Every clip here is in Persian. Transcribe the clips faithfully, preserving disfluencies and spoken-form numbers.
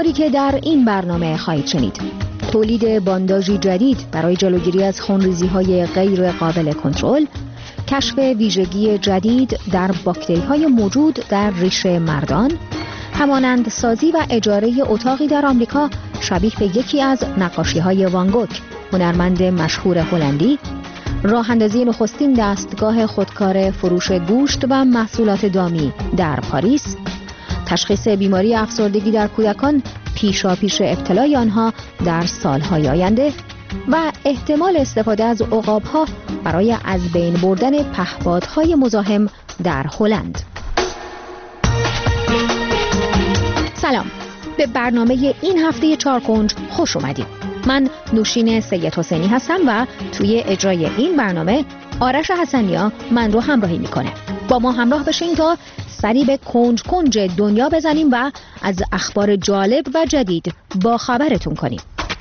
خبرهایی که در این برنامه خواهید شنید: تولید بانداژی جدید برای جلوگیری از خونریزی‌های غیر قابل کنترل، کشف ویژگی جدید در باکتری‌های موجود در ریشه مردان، همانند سازی و اجاره اتاقی در آمریکا شبیه به یکی از نقاشی‌های وان گوگ، هنرمند مشهور هلندی، راه اندازی نخستین دستگاه خودکار فروش گوشت و محصولات دامی در پاریس، تشخیص بیماری افسردگی در کودکان پیشاپیش ابتلای آنها در سالهای آینده و احتمال استفاده از عقاب‌ها برای از بین بردن پهپادهای مزاحم در هلند. سلام، به برنامه این هفته چارکنج خوش اومدید. من نوشین سید حسینی هستم و توی اجرای این برنامه آرش حسنیا من رو همراهی میکنه. با ما همراه بشین تا سری به کنج کنج دنیا بزنیم و از اخبار جالب و جدید با خبرتون کنیم.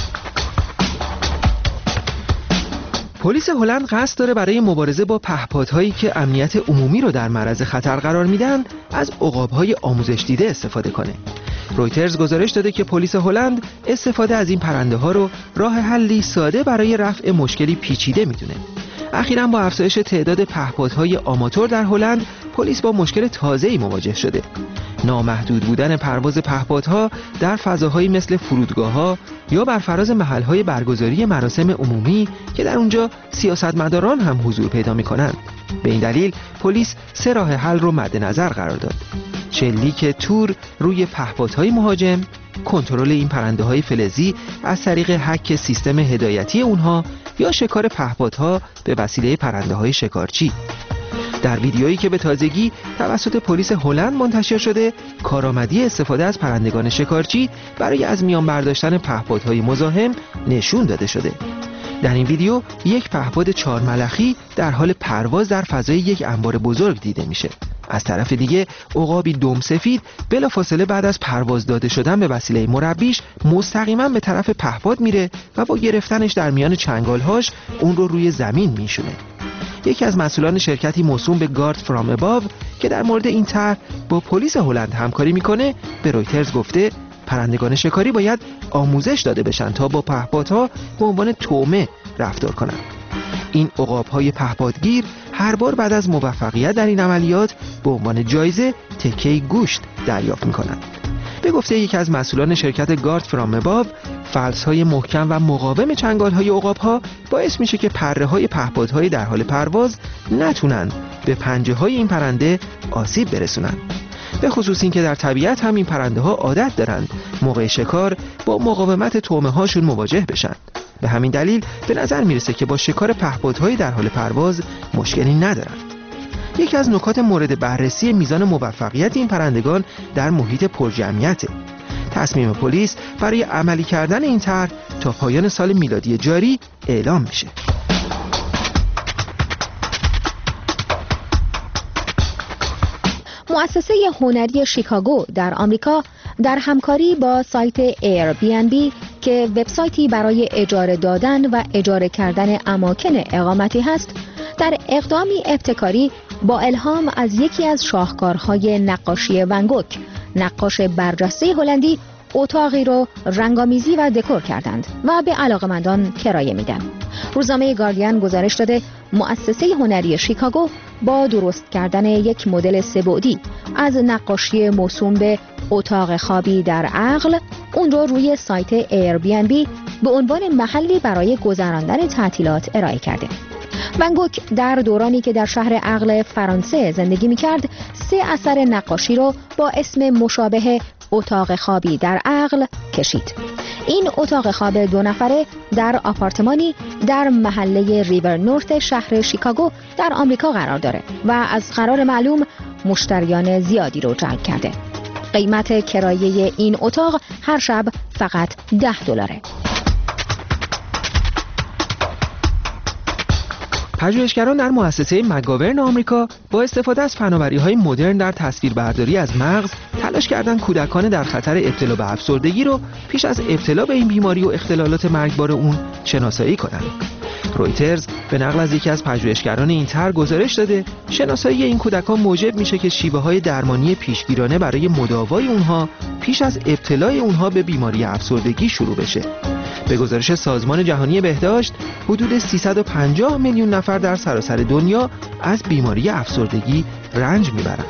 پلیس هلند قصد داره برای مبارزه با پهپادهایی که امنیت عمومی رو در معرض خطر قرار میدن از عقاب‌های آموزش دیده استفاده کنه. رویترز گزارش داده که پلیس هلند استفاده از این پرنده ها رو راه حلی ساده برای رفع مشکلی پیچیده میدونه. اخیراً با افزایش تعداد پهپادهای آماتور در هلند، پلیس با مشکل تازه‌ای مواجه شده. نامحدود بودن پرواز پهپادها در فضاهایی مثل فرودگاه‌ها یا بر فراز محل‌های برگزاری مراسم عمومی که در اونجا سیاستمداران هم حضور پیدا می‌کنند. به این دلیل پلیس سه راه حل رو مد نظر قرار داد: شلیک تور روی پهپادهای مهاجم، کنترل این پرنده‌های فلزی از طریق هک سیستم هدایتی اونها، یا شکار پهپادها به وسیله پرنده‌های شکارچی. در ویدیویی که به تازگی توسط پلیس هلند منتشر شده، کارآمدی استفاده از پرندگان شکارچی برای از میان برداشتن پهپادهای مزاحم نشون داده شده. در این ویدیو یک پهپاد چهار ملخی در حال پرواز در فضای یک انبار بزرگ دیده میشه. از طرف دیگه عقابی دم سفید بلافاصله بعد از پرواز داده شدن به وسیله مربیش مستقیما به طرف پهپاد میره و با گرفتنش در میان چنگالهاش اون رو روی زمین میشونه. یکی از مسئولان شرکتی موسوم به گارد فرام اباو که در مورد این طرح با پلیس هلند همکاری میکنه به رویترز گفته پرندگان شکاری باید آموزش داده بشن تا با پهپادها به عنوان طعمه رفتار کنند. این عقاب‌های پهپادگیر هر بار بعد از موفقیت در این عملیات به عنوان جایزه تکه گوشت دریافت می‌کنند. به گفته یکی از مسئولان شرکت گارد فرام اباو، فلس‌های محکم و مقاوم چنگال‌های عقاب‌ها باعث میشه که پره‌های پهپادهای در حال پرواز نتونن به پنجه‌های این پرنده آسیب برسونن. به خصوص این که در طبیعت هم این پرنده‌ها عادت دارند موقع شکار با مقاومت طعمه هاشون مواجه بشن. به همین دلیل به نظر میرسه که با شکار پهپادهای در حال پرواز مشکلی ندارن. یکی از نکات مورد بررسی میزان موفقیت این پرندگان در محیط پرجمعیته. تصمیم پلیس برای عملی کردن این طرح تا پایان سال میلادی جاری اعلام میشه. مؤسسه هنری شیکاگو در آمریکا در همکاری با سایت ایر بی ان بی که وبسایتی برای اجاره دادن و اجاره کردن اماکن اقامتی هست، در اقدامی ابتکاری با الهام از یکی از شاهکارهای نقاشی وان گوگ، نقاش برجسته هلندی، اتاقی رو رنگامیزی و دکور کردند و به علاقمندان کرایه میدن. روزنامه گاردین گزارش داده مؤسسه هنری شیکاگو با درست کردن یک مدل سه‌بعدی از نقاشی موسوم به اتاق خوابی در عقل، اون رو روی سایت ایر بی ان بی به عنوان محلی برای گذراندن تعطیلات ارائه کرده. وان گوگ در دورانی که در شهر عقل فرانسه زندگی می‌کرد، سه اثر نقاشی رو با اسم مشابه اتاق خوابی در عقل کشید. این اتاق خواب دو نفره در آپارتمانی در محله ریور نورت شهر شیکاگو در آمریکا قرار داره و از قرار معلوم مشتریان زیادی رو جلب کرده. قیمت کرایه این اتاق هر شب فقط ده دلاره. پژوهشگران در مؤسسه مگاورن آمریکا با استفاده از فناوری‌های مدرن در تصویربرداری از مغز تلاش کردند کودکان در خطر ابتلا به افسردگی رو پیش از ابتلا به این بیماری و اختلالات مرگبار اون شناسایی کنند. رویترز به نقل از یکی از پژوهشگران این طرح گزارش داده شناسایی این کودکان موجب میشه که شیوه‌های درمانی پیشگیرانه برای مداوای اونها پیش از ابتلای اونها به بیماری افسردگی شروع بشه. به گزارش سازمان جهانی بهداشت حدود سیصد و پنجاه میلیون نفر در سراسر دنیا از بیماری افسردگی رنج میبرند.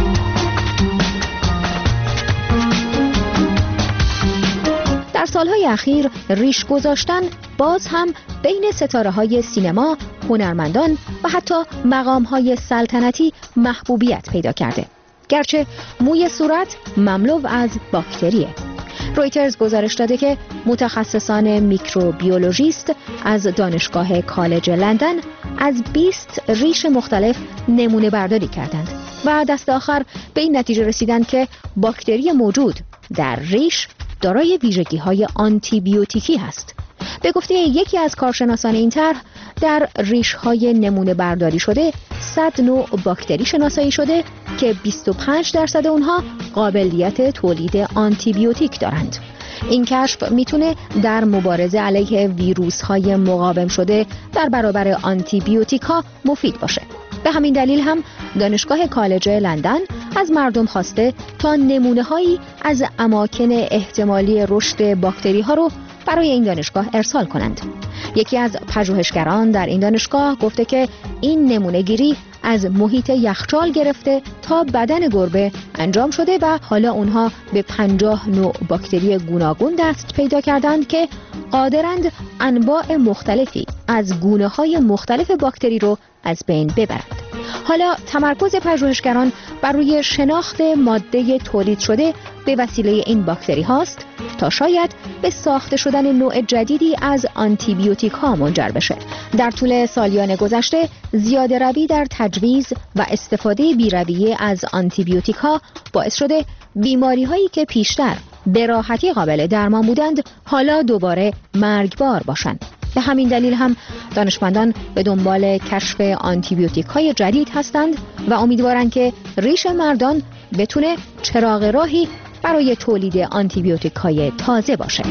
در سالهای اخیر ریش گذاشتن باز هم بین ستاره‌های سینما، هنرمندان و حتی مقام‌های سلطنتی محبوبیت پیدا کرده. گرچه موی صورت مملو از باکتریه. رویترز گزارش داده که متخصصان میکروبیولوژیست از دانشگاه کالج لندن از بیست ریش مختلف نمونه برداری کردند و دست آخر به این نتیجه رسیدند که باکتری موجود در ریش دارای ویژگی‌های آنتیبیوتیکی هست. به گفته یکی از کارشناسان این طرح، در ریش‌های نمونه برداری شده صد نوع باکتری شناسایی شده که بیست و پنج درصد اونها قابلیت تولید آنتیبیوتیک دارند. این کشف میتونه در مبارزه علیه ویروس‌های مقاوم شده در برابر آنتیبیوتیک ها مفید باشه. به همین دلیل هم دانشگاه کالج لندن از مردم خواسته تا نمونه هایی از اماکن احتمالی رشد باکتری ها رو برای این دانشگاه ارسال کنند. یکی از پژوهشگران در این دانشگاه گفته که این نمونه گیری از محیط یخچال گرفته تا بدن گربه انجام شده و حالا اونها به پنجاه نوع باکتری گوناگون دست پیدا کردند که قادرند انواع مختلفی از گونه های مختلف باکتری رو از بین ببرند. حالا تمرکز پژوهشگران بر روی شناخت ماده تولید شده به وسیله این باکتری هاست تا شاید به ساخته شدن نوع جدیدی از آنتیبیوتیک ها منجر بشه. در طول سالیان گذشته زیاده روی در تجویز و استفاده بی‌رویه از آنتیبیوتیک ها باعث شده بیماری هایی که پیشتر به راحتی قابل درمان بودند حالا دوباره مرگبار باشند. به همین دلیل هم دانشمندان به دنبال کشف آنتیبیوتیک های جدید هستند و امیدوارند که ریش مردان بتونه چراغ راهی برای تولید آنتیبیوتیک های تازه باشه.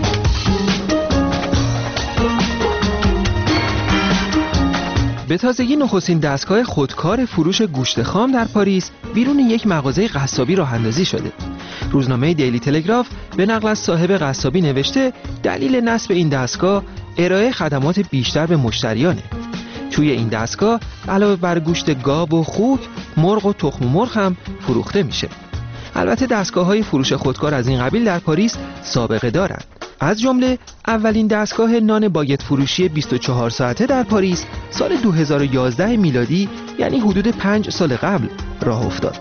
به تازگی نخستین دستگاه خودکار فروش گوشت خام در پاریس بیرون یک مغازه قصابی راه اندازی شده. روزنامه دیلی تلگراف به نقل از صاحب قصابی نوشته دلیل نصب این دستگاه ارائه خدمات بیشتر به مشتریانه. توی این دستگاه علاوه بر گوشت گاو و خوک، مرغ و تخم مرغ هم فروخته میشه. البته دستگاه‌های فروش خودکار از این قبیل در پاریس سابقه دارند. از جمله اولین دستگاه نان باگت فروشی بیست و چهار ساعته در پاریس سال دو هزار و یازده میلادی، یعنی حدود پنج سال قبل راه افتاد.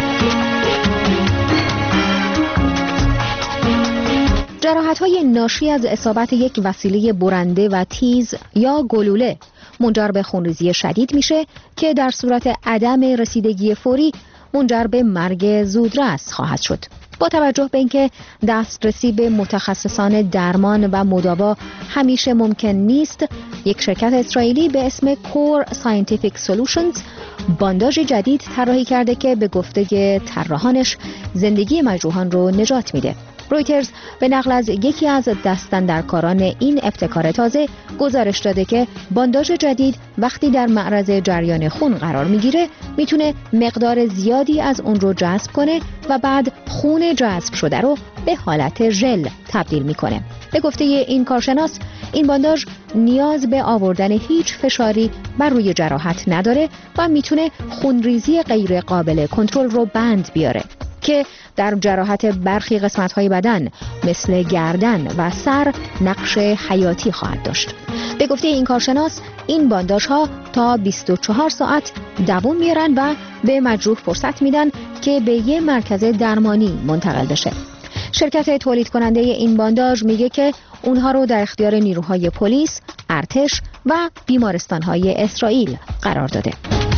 جراحت‌های ناشی از اصابت یک وسیله برنده و تیز یا گلوله منجر به خونریزی شدید میشه که در صورت عدم رسیدگی فوری منجر به مرگ زودرس خواهد شد. با توجه به اینکه دسترسی به متخصصان درمان و مداوا همیشه ممکن نیست، یک شرکت اسرائیلی به اسم کور ساینتیفیک سولوشنز بانداژ جدید طراحی کرده که به گفته طراحانش زندگی مجروحان رو نجات میده. رویترز به نقل از یکی از دستاندرکاران این ابتکار تازه گزارش داده که بانداژ جدید وقتی در معرض جریان خون قرار میگیره میتونه مقدار زیادی از اون رو جذب کنه و بعد خون جذب شده رو به حالت ژل تبدیل میکنه. به گفته این کارشناس این بانداژ نیاز به آوردن هیچ فشاری بر روی جراحت نداره و میتونه خونریزی غیر قابل کنترل رو بند بیاره که در جراحت برخی قسمت‌های بدن مثل گردن و سر نقش حیاتی خواهد داشت. به گفته این کارشناس این بانداژها تا بیست و چهار ساعت دوام میارن و به مجروح فرصت میدن که به یه مرکز درمانی منتقل بشه. شرکت تولید کننده این بانداژ میگه که اونها رو در اختیار نیروهای پلیس، ارتش و بیمارستان‌های اسرائیل قرار داده.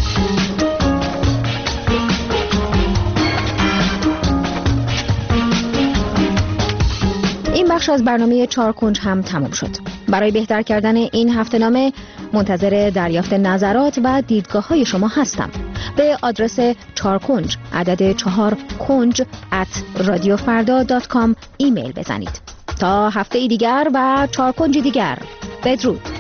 این بخش از برنامه چهار کنج هم تمام شد. برای بهتر کردن این هفته‌نامه منتظر دریافت نظرات و دیدگاه‌های شما هستم. به آدرس چهار کنج عدد چهار کنج ات رادیو فردا دات کام ایمیل بزنید. تا هفته دیگر و چهار کنج دیگر، بدرود.